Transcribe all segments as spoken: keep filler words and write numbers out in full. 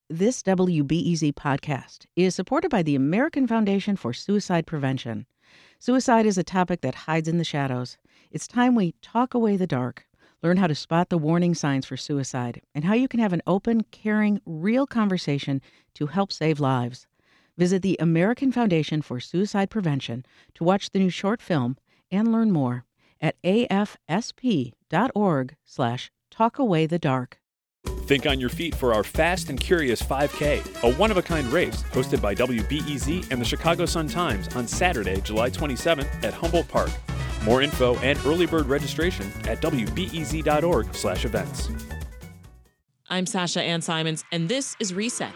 This W B E Z podcast is supported by the American Foundation for Suicide Prevention. Suicide is a topic that hides in the shadows. It's time we talk away the dark, learn how to spot the warning signs for suicide, and how you can have an open, caring, real conversation to help save lives. Visit the American Foundation for Suicide Prevention to watch the new short film and learn more at afsp.org slash talkawaythedark. Think on your feet for our Fast and Curious five K, a one-of-a-kind race hosted by W B E Z and the Chicago Sun-Times on Saturday, July twenty-seventh at Humboldt Park. More info and early bird registration at wbez.org slash events. I'm Sasha Ann Simons, and this is Reset.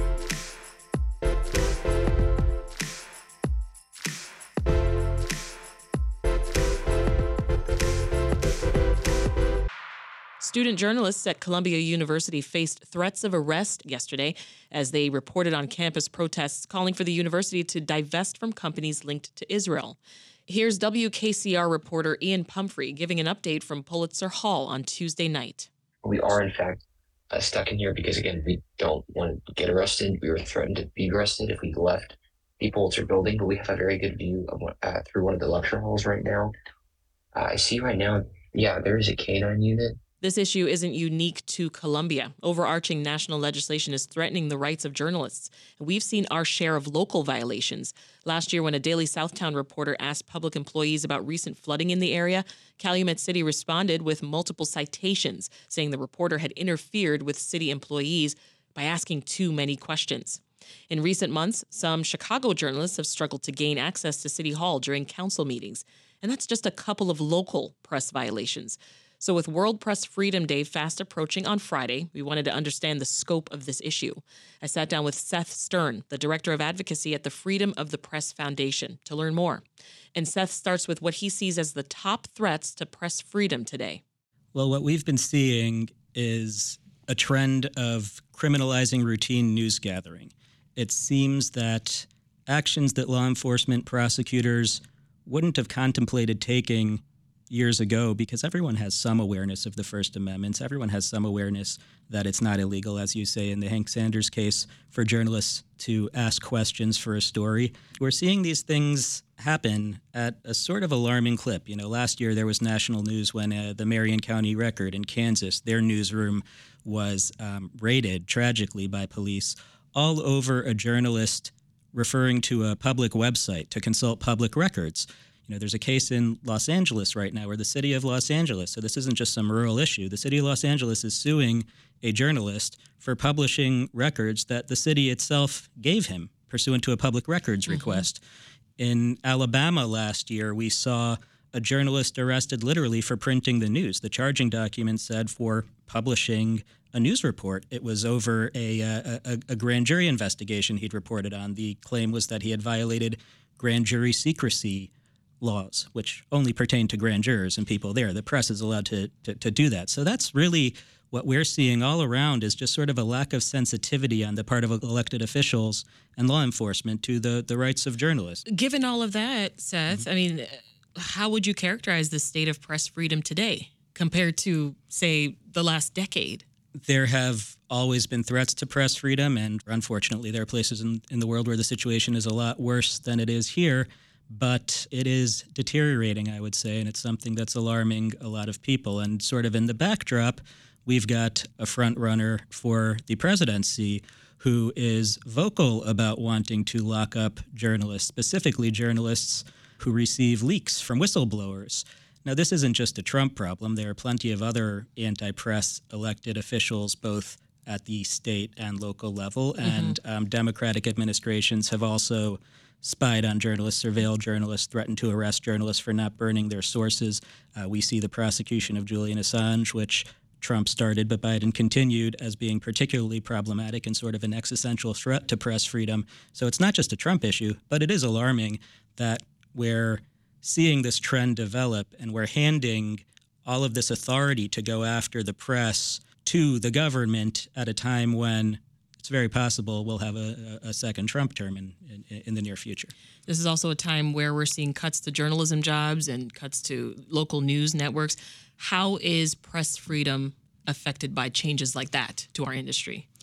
Student journalists at Columbia University faced threats of arrest yesterday as they reported on campus protests calling for the university to divest from companies linked to Israel. Here's W K C R reporter Ian Pumphrey giving an update from Pulitzer Hall on Tuesday night. We are, in fact, uh, stuck in here because, again, we don't want to get arrested. We were threatened to be arrested if we left the Pulitzer building, but we have a very good view of what, uh, through one of the lecture halls right now. Uh, I see right now, yeah, there is a canine unit. This issue isn't unique to Columbia. Overarching national legislation is threatening the rights of journalists. And we've seen our share of local violations. Last year, when a Daily Southtown reporter asked public employees about recent flooding in the area, Calumet City responded with multiple citations, saying the reporter had interfered with city employees by asking too many questions. In recent months, some Chicago journalists have struggled to gain access to City Hall during council meetings. And that's just a couple of local press violations. So with World Press Freedom Day fast approaching on Friday, we wanted to understand the scope of this issue. I sat down with Seth Stern, the Director of Advocacy at the Freedom of the Press Foundation, to learn more. And Seth starts with what he sees as the top threats to press freedom today. Well, what we've been seeing is a trend of criminalizing routine news gathering. It seems that actions that law enforcement prosecutors wouldn't have contemplated taking years ago, because everyone has some awareness of the First Amendment. Everyone has some awareness that it's not illegal, as you say in the Hank Sanders case, for journalists to ask questions for a story. We're seeing these things happen at a sort of alarming clip. You know, last year there was national news when uh, the Marion County Record in Kansas, their newsroom was um, raided tragically by police all over a journalist referring to a public website to consult public records. You know, there's a case in Los Angeles right now where the city of Los Angeles, so this isn't just some rural issue, the city of Los Angeles is suing a journalist for publishing records that the city itself gave him pursuant to a public records mm-hmm. request. In Alabama last year, we saw a journalist arrested literally for printing the news. The charging document said for publishing a news report. It was over a, a, a, a grand jury investigation he'd reported on. The claim was that he had violated grand jury secrecy laws, which only pertain to grand jurors and people there. The press is allowed to, to to do that. So that's really what we're seeing all around, is just sort of a lack of sensitivity on the part of elected officials and law enforcement to the, the rights of journalists. Given all of that, Seth, mm-hmm. I mean, how would you characterize the state of press freedom today compared to, say, the last decade? There have always been threats to press freedom, and unfortunately there are places in, in the world where the situation is a lot worse than it is here. But it is deteriorating, I would say, and it's something that's alarming a lot of people. And sort of in the backdrop, we've got a front runner for the presidency who is vocal about wanting to lock up journalists, specifically journalists who receive leaks from whistleblowers. Now, this isn't just a Trump problem. There are plenty of other anti-press elected officials, both at the state and local level, mm-hmm. and um, Democratic administrations have also spied on journalists, surveilled journalists, threatened to arrest journalists for not burning their sources. Uh, we see the prosecution of Julian Assange, which Trump started but Biden continued, as being particularly problematic and sort of an existential threat to press freedom. So it's not just a Trump issue, but it is alarming that we're seeing this trend develop and we're handing all of this authority to go after the press to the government at a time when it's very possible we'll have a, a second Trump term in, in, in the near future. This is also a time where we're seeing cuts to journalism jobs and cuts to local news networks. How is press freedom affected by changes like that to our industry?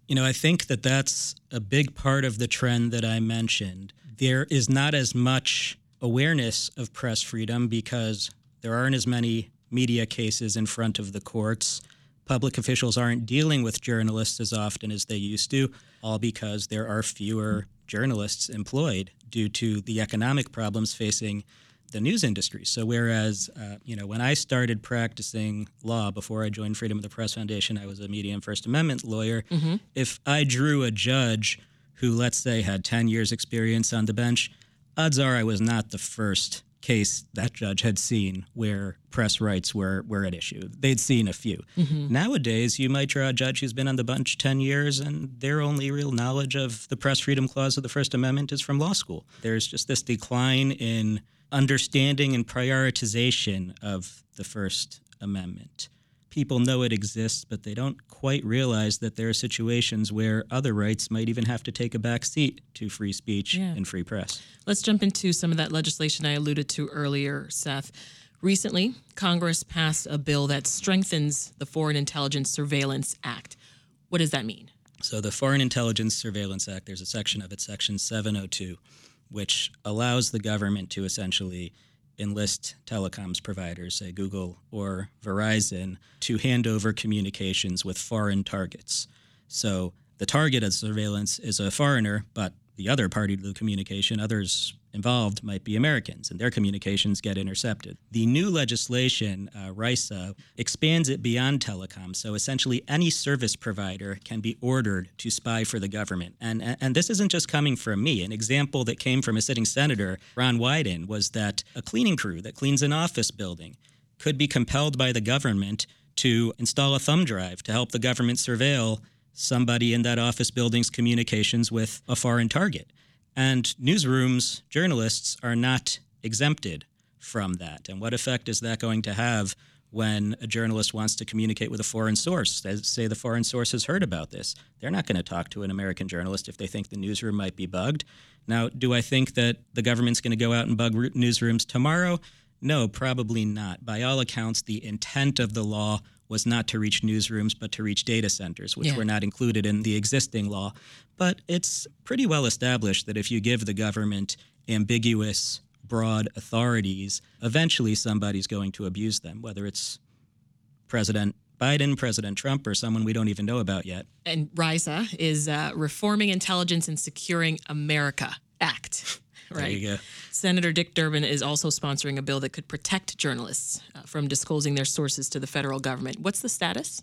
You know, I think that that's a big part of the trend that I mentioned. There is not as much awareness of press freedom because there aren't as many media cases in front of the courts. Public officials aren't dealing with journalists as often as they used to, all because there are fewer journalists employed due to the economic problems facing the news industry. So whereas, uh, you know, when I started practicing law before I joined Freedom of the Press Foundation, I was a media and First Amendment lawyer. Mm-hmm. If I drew a judge who, let's say, had ten years experience on the bench, odds are I was not the first case that judge had seen where press rights were, were at issue. They'd seen a few. Mm-hmm. Nowadays, you might draw a judge who's been on the bench ten years and their only real knowledge of the Press Freedom Clause of the First Amendment is from law school. There's just this decline in understanding and prioritization of the First Amendment. People know it exists, but they don't quite realize that there are situations where other rights might even have to take a back seat to free speech yeah. and free press. Let's jump into some of that legislation I alluded to earlier, Seth. Recently, Congress passed a bill that strengthens the Foreign Intelligence Surveillance Act. What does that mean? So the Foreign Intelligence Surveillance Act, there's a section of it, Section seven oh two, which allows the government to essentially enlist telecoms providers, say Google or Verizon, to hand over communications with foreign targets. So the target of surveillance is a foreigner, but the other party to the communication, others involved, might be Americans, and their communications get intercepted. The new legislation, uh, RISA, expands it beyond telecom. So essentially any service provider can be ordered to spy for the government. And, and this isn't just coming from me. An example that came from a sitting senator, Ron Wyden, was that a cleaning crew that cleans an office building could be compelled by the government to install a thumb drive to help the government surveil somebody in that office building's communications with a foreign target. And newsrooms, journalists are not exempted from that. And what effect is that going to have when a journalist wants to communicate with a foreign source? As, say the foreign source has heard about this. They're not going to talk to an American journalist if they think the newsroom might be bugged. Now, do I think that the government's going to go out and bug newsrooms tomorrow? No, probably not. By all accounts, the intent of the law was not to reach newsrooms, but to reach data centers, which yeah. were not included in the existing law. But it's pretty well established that if you give the government ambiguous, broad authorities, eventually somebody's going to abuse them, whether it's President Biden, President Trump, or someone we don't even know about yet. And RISA is uh, Reforming Intelligence and Securing America Act. Right. There you go. Senator Dick Durbin is also sponsoring a bill that could protect journalists uh, from disclosing their sources to the federal government. What's the status?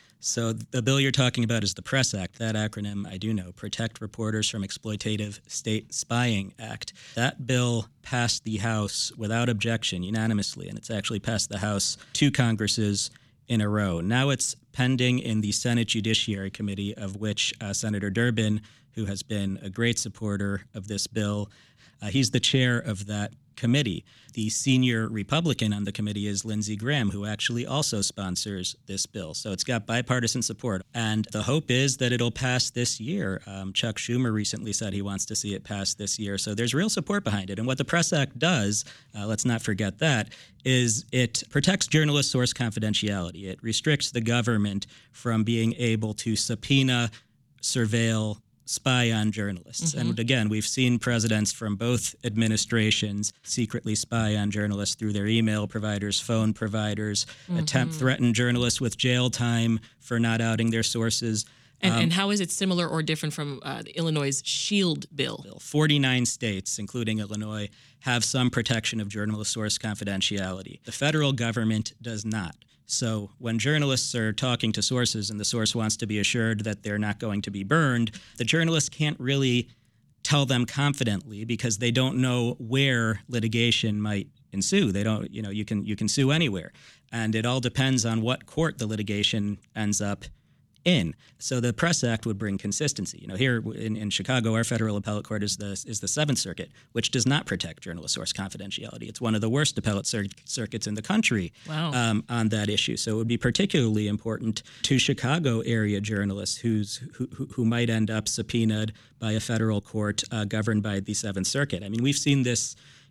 So the bill you're talking about is the PRESS Act. That acronym I do know, Protect Reporters from Exploitative State Spying Act. That bill passed the House without objection unanimously, and it's actually passed the House two Congresses in a row. Now it's pending in the Senate Judiciary Committee, of which uh, Senator Durbin, who has been a great supporter of this bill, Uh, he's the chair of that committee. The senior Republican on the committee is Lindsey Graham, who actually also sponsors this bill. So it's got bipartisan support. And the hope is that it'll pass this year. Um, Chuck Schumer recently said he wants to see it pass this year. So there's real support behind it. And what the PRESS Act does, uh, let's not forget that, is it protects journalist source confidentiality. It restricts the government from being able to subpoena, surveil, spy on journalists. Mm-hmm. And again, we've seen presidents from both administrations secretly spy on journalists through their email providers, phone providers, mm-hmm. attempt threaten journalists with jail time for not outing their sources. And, um, and how is it similar or different from uh, Illinois' SHIELD bill? forty-nine states, including Illinois, have some protection of journalist source confidentiality. The federal government does not. So when journalists are talking to sources and the source wants to be assured that they're not going to be burned, the journalist can't really tell them confidently because they don't know where litigation might ensue. They don't, you know, you can you can sue anywhere. And it all depends on what court the litigation ends up in. So the PRESS Act would bring consistency. You know, here in, in Chicago, our federal appellate court is the is the Seventh Circuit, which does not protect journalist source confidentiality. It's one of the worst appellate cir- circuits in the country wow. um, on that issue. So it would be particularly important to Chicago area journalists who's who, who, who might end up subpoenaed by a federal court uh, governed by the Seventh Circuit. I mean, we've seen this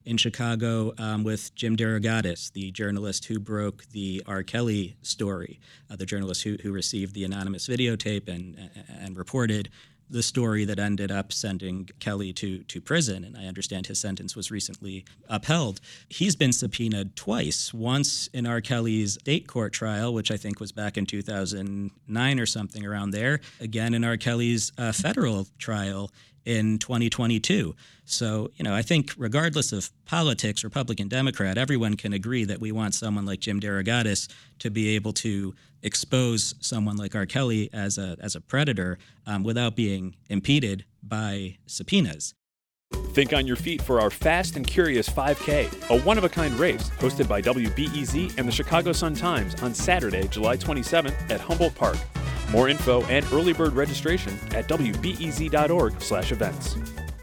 in Chicago um, with Jim DeRogatis, the journalist who broke the R. Kelly story, uh, the journalist who, who received the anonymous videotape and, and reported the story that ended up sending Kelly to, to prison, and I understand his sentence was recently upheld. He's been subpoenaed twice, once in R. Kelly's state court trial, which I think was back in two thousand nine or something around there, again in R. Kelly's uh, federal trial in twenty twenty-two. So, you know, I think regardless of politics, Republican, Democrat, everyone can agree that we want someone like Jim DeRogatis to be able to expose someone like R. Kelly as a as a predator um, without being impeded by subpoenas. Think on your feet for our Fast and Curious five K, a one-of-a-kind race hosted by W B E Z and the Chicago Sun-Times on Saturday, July twenty-seventh at Humboldt Park. More info and early bird registration at W B E Z dot org slash events.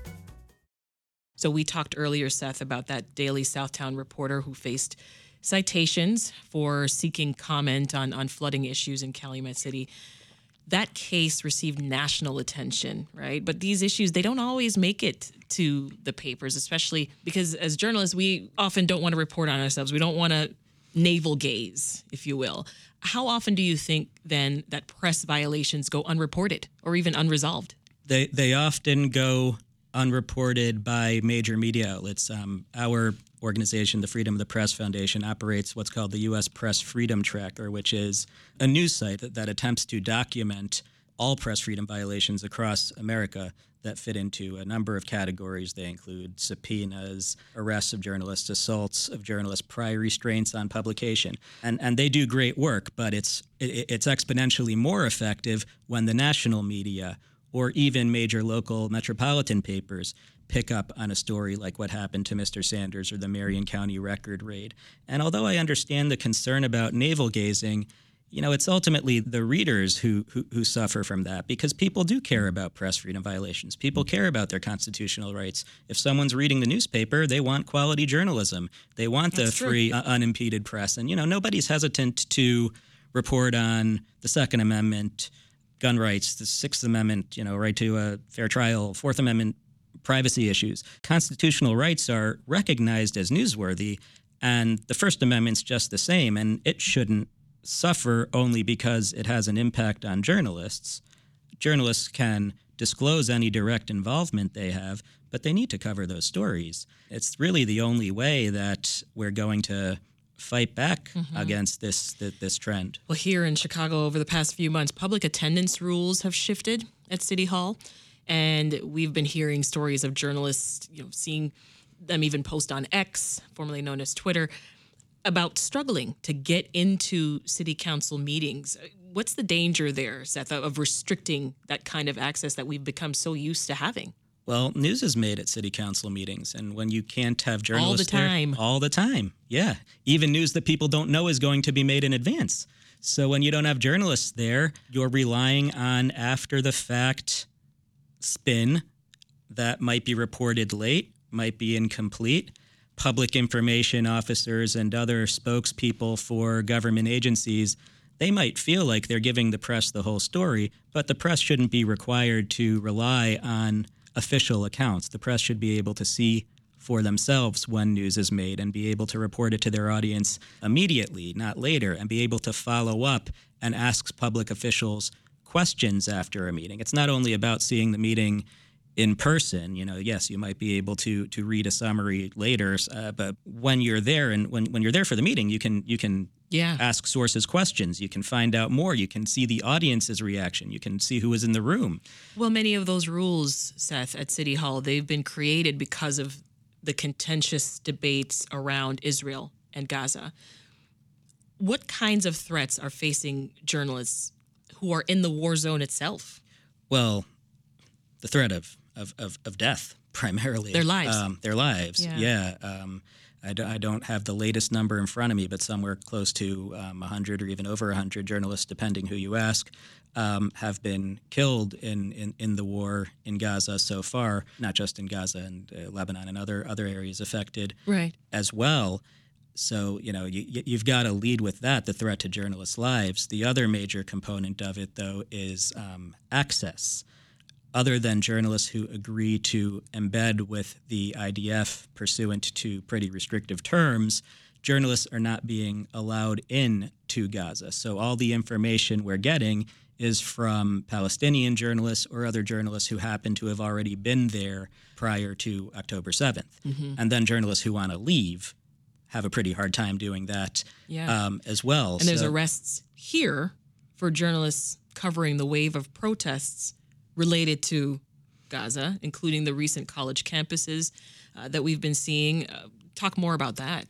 So we talked earlier, Seth, about that Daily Southtown reporter who faced citations for seeking comment on, on flooding issues in Calumet City. That case received national attention, right? But these issues, they don't always make it to the papers, especially because as journalists, we often don't want to report on ourselves. We don't want to navel gaze, if you will. How often do you think, then, that press violations go unreported or even unresolved? They they often go unreported by major media outlets. Um, our organization, the Freedom of the Press Foundation, operates what's called the U S Press Freedom Tracker, which is a news site that, that attempts to document all press freedom violations across America that fit into a number of categories. They include subpoenas, arrests of journalists, assaults of journalists, prior restraints on publication. And and they do great work, but it's it, it's exponentially more effective when the national media or even major local metropolitan papers pick up on a story like what happened to Mister Sanders or the Marion County record raid. And although I understand the concern about navel gazing, you know, it's ultimately the readers who, who who suffer from that, because people do care about press freedom violations. People care about their constitutional rights. If someone's reading the newspaper, they want quality journalism. They want the That's free, uh, unimpeded press. And, you know, nobody's hesitant to report on the Second Amendment, gun rights, the Sixth Amendment, you know, right to a fair trial, Fourth Amendment privacy issues. Constitutional rights are recognized as newsworthy, and the First Amendment's just the same, and it shouldn't suffer only because it has an impact on journalists. Journalists can disclose any direct involvement they have, but they need to cover those stories. It's really the only way that we're going to fight back mm-hmm. against this, this this trend. Well, here in Chicago over the past few months, public attendance rules have shifted at City Hall, and we've been hearing stories of journalists, you know, seeing them even post on X, formerly known as Twitter, about struggling to get into city council meetings. What's the danger there, Seth, of restricting that kind of access that we've become so used to having? Well, news is made at city council meetings, and when you can't have journalists all the time, there, all the time, yeah, even news that people don't know is going to be made in advance. So when you don't have journalists there, you're relying on after-the-fact spin that might be reported late, might be incomplete. Public information officers and other spokespeople for government agencies, they might feel like they're giving the press the whole story, but the press shouldn't be required to rely on official accounts. The press should be able to see for themselves when news is made and be able to report it to their audience immediately, not later, and be able to follow up and ask public officials questions after a meeting. It's not only about seeing the meeting in person. You know, yes, you might be able to to read a summary later, uh, but when you're there and when, when you're there for the meeting, you can you can yeah. ask sources questions. You can find out more. You can see the audience's reaction. You can see who was in the room. Well, many of those rules, Seth, at City Hall, they've been created because of the contentious debates around Israel and Gaza. What kinds of threats are facing journalists who are in the war zone itself? Well, the threat of Of, of, of death, primarily. Their lives. Um, their lives, yeah. yeah. Um, I, do, I don't have the latest number in front of me, but somewhere close to um, one hundred or even over one hundred journalists, depending who you ask, um, have been killed in, in, in the war in Gaza so far, not just in Gaza and uh, Lebanon and other, other areas affected right. as well. So, you know, you, you've got to lead with that, the threat to journalists' lives. The other major component of it, though, is um, access. other than journalists who agree to embed with the I D F pursuant to pretty restrictive terms, journalists are not being allowed in to Gaza. So all the information we're getting is from Palestinian journalists or other journalists who happen to have already been there prior to October seventh. Mm-hmm. And then journalists who want to leave have a pretty hard time doing that yeah. um, as well. And so, there's arrests here for journalists covering the wave of protests related to Gaza, including the recent college campuses uh, that we've been seeing. Uh, talk more about that.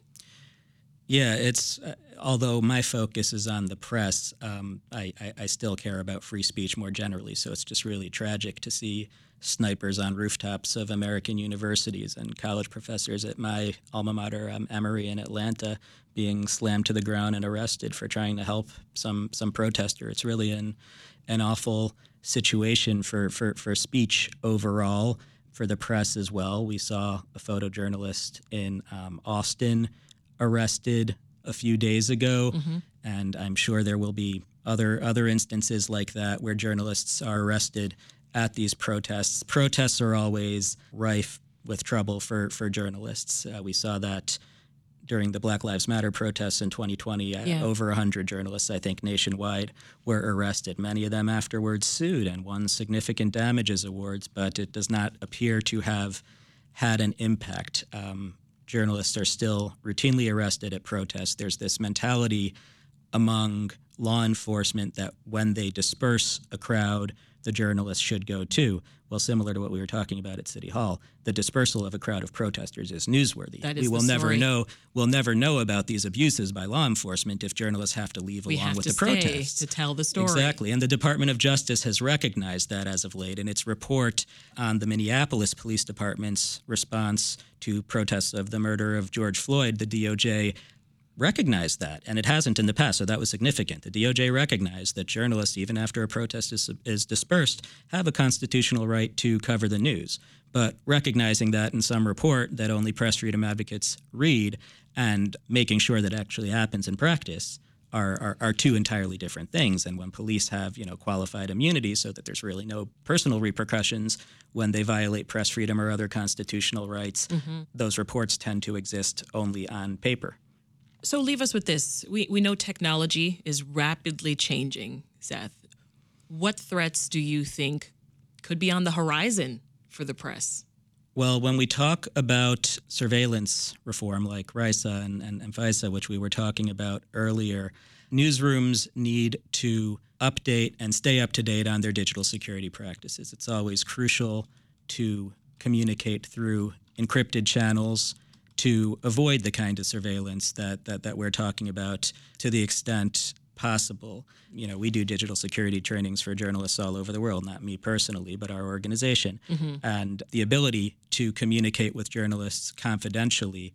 Yeah, it's uh, although my focus is on the press, um, I, I, I still care about free speech more generally. So it's just really tragic to see snipers on rooftops of American universities and college professors at my alma mater, um, Emory in Atlanta, being slammed to the ground and arrested for trying to help some some protester. It's really an an awful situation for, for, for speech overall, for the press as well. We saw a photojournalist in um, Austin arrested a few days ago, mm-hmm. and I'm sure there will be other other instances like that where journalists are arrested at these protests. Protests are always rife with trouble for, for journalists. Uh, we saw that during the Black Lives Matter protests in twenty twenty. Uh, yeah. Over one hundred journalists, I think, nationwide were arrested. Many of them afterwards sued and won significant damages awards, but it does not appear to have had an impact. Um, journalists are still routinely arrested at protests. There's this mentality among law enforcement that when they disperse a crowd, the journalists should go too. Well, similar to what we were talking about at City Hall, the dispersal of a crowd of protesters is newsworthy. That is we will the never story. know. We'll never know about these abuses by law enforcement if journalists have to leave we along have with to the stay protests to tell the story. Exactly, and the Department of Justice has recognized that as of late in its report on the Minneapolis Police Department's response to protests of the murder of George Floyd. The D O J recognized that, and it hasn't in the past, so that was significant. The D O J recognized that journalists, even after a protest is, is dispersed, have a constitutional right to cover the news. But recognizing that in some report that only press freedom advocates read and making sure that actually happens in practice are, are, are two entirely different things. And when police have, you know, qualified immunity so that there's really no personal repercussions when they violate press freedom or other constitutional rights, mm-hmm. those reports tend to exist only on paper. So leave us with this. We we know technology is rapidly changing, Seth. What threats do you think could be on the horizon for the press? Well, when we talk about surveillance reform like RISA and, and, and FISA, which we were talking about earlier, newsrooms need to update and stay up to date on their digital security practices. It's always crucial to communicate through encrypted channels to avoid the kind of surveillance that, that that we're talking about to the extent possible. You know, we do digital security trainings for journalists all over the world, not me personally, but our organization. Mm-hmm. And the ability to communicate with journalists confidentially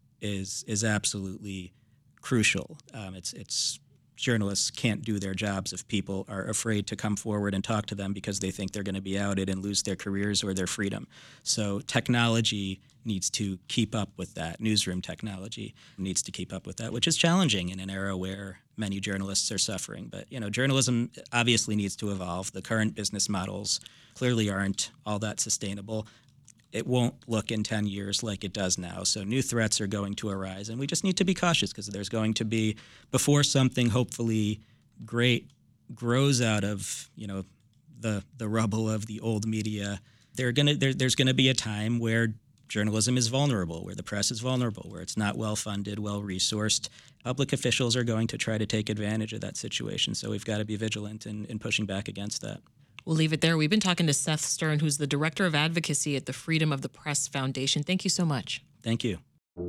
is is absolutely crucial. Um, it's it's journalists can't do their jobs if people are afraid to come forward and talk to them because they think they're going to be outed and lose their careers or their freedom. So technology needs to keep up with that. Newsroom technology needs to keep up with that, which is challenging in an era where many journalists are suffering. But, you know, journalism obviously needs to evolve. The current business models clearly aren't all that sustainable. It won't look in ten years like it does now. So new threats are going to arise, and we just need to be cautious because there's going to be, before something hopefully great grows out of, you know, the the rubble of the old media, they're gonna there, there's going to be a time where journalism is vulnerable, where the press is vulnerable, where it's not well-funded, well-resourced. Public officials are going to try to take advantage of that situation, so we've got to be vigilant in, in pushing back against that. We'll leave it there. We've been talking to Seth Stern, who's the Director of Advocacy at the Freedom of the Press Foundation. Thank you so much. Thank you.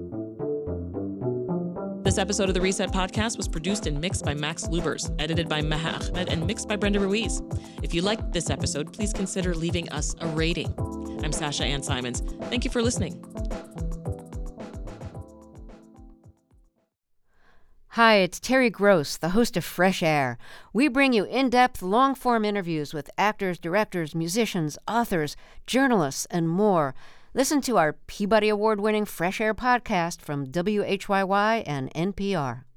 This episode of the Reset Podcast was produced and mixed by Max Lubers, edited by Maha Ahmed, and mixed by Brenda Ruiz. If you liked this episode, please consider leaving us a rating. I'm Sasha Ann Simons. Thank you for listening. Hi, it's Terry Gross, the host of Fresh Air. We bring you in-depth, long-form interviews with actors, directors, musicians, authors, journalists, and more. Listen to our Peabody Award-winning Fresh Air podcast from W H Y Y and N P R.